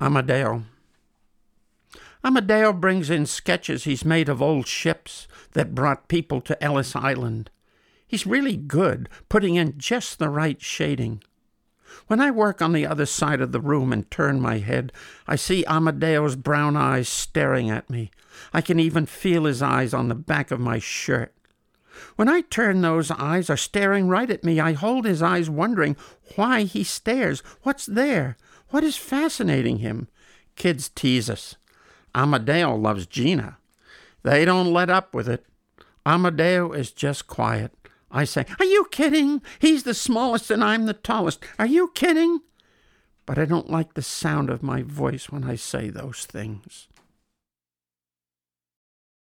Amadeo. Amadeo brings in sketches he's made of old ships that brought people to Ellis Island. He's really good, putting in just the right shading. When I work on the other side of the room and turn my head, I see Amadeo's brown eyes staring at me. I can even feel his eyes on the back of my shirt. When I turn, those eyes are staring right at me. I hold his eyes, wondering why he stares. What's there? What is fascinating him? Kids tease us. Amadeo loves Gina. They don't let up with it. Amadeo is just quiet. I say, "Are you kidding? He's the smallest and I'm the tallest. Are you kidding?" But I don't like the sound of my voice when I say those things.